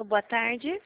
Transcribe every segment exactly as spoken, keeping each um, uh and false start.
boa tarde.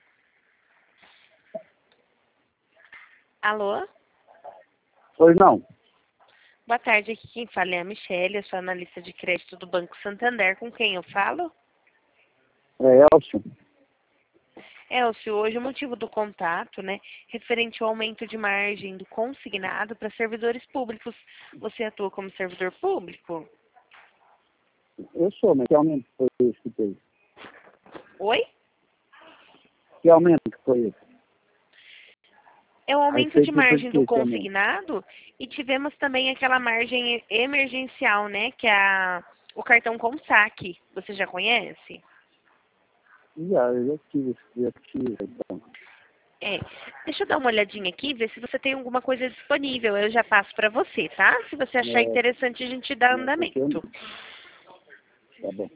Alô? Pois não. Boa tarde, aqui quem fala é a Michelle, eu sou analista de crédito do Banco Santander. Com quem eu falo? É Elcio. Elcio, hoje o motivo do contato, né, referente ao aumento de margem do consignado para servidores públicos. Você atua como servidor público? Eu sou, mas que aumento foi esse que teve? Oi? Que aumento que foi esse? É o aumento de Aí, margem do por que esse aumento? consignado e tivemos também aquela margem emergencial, né, que é a, o cartão com saque. Você já conhece? Já, eu já tive, já tive. Então. É. Deixa eu dar uma olhadinha aqui, ver se você tem alguma coisa disponível. Eu já passo para você, tá? Se você achar É, interessante, a gente dá é, porque eu- andamento. Tá bom.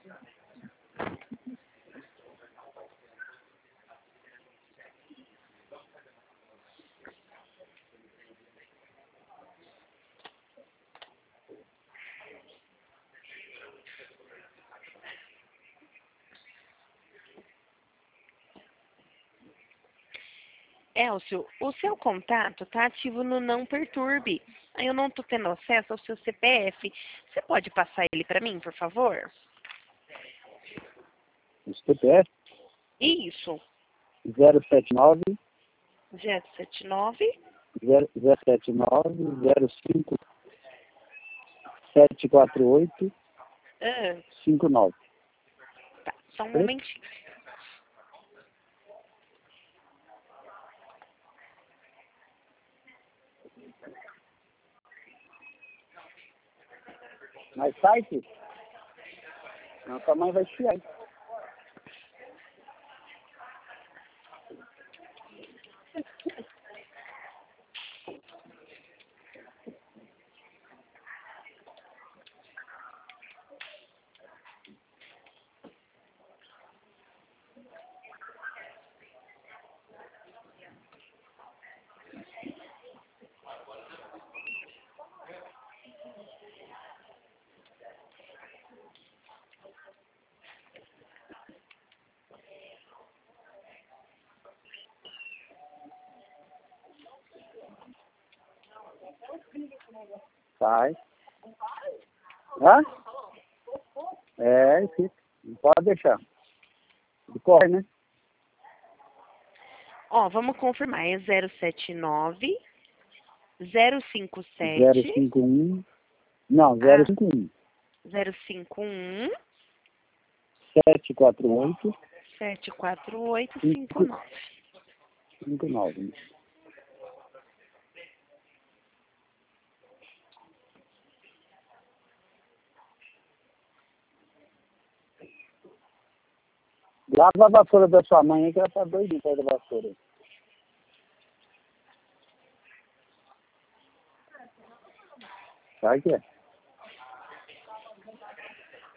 Elcio, o seu contato está ativo no Não Perturbe. Aí eu não estou tendo acesso ao seu C P F. Você pode passar ele para mim, por favor? O C P F Isso. zero sete nove, zero sete nove. zero sete nove, zero cinco, sete quatro oito, Ah, cinco nove. tá, só um momentinho. Mas site? Não, tua mãe vai chiar. hein? Sai. Hã? É, sim. Não pode deixar. Ele corre, né? Ó, vamos confirmar. É zero sete nove, zero cinco zero sete, cinco um. Não, ah, zero cinco um. zero cinco um, sete quatro oito, sete quatro oito cinco nove. cinco nove. Lava a vassoura da sua mãe aí que ela tá doidinha perto da vassoura. Sabe o que é?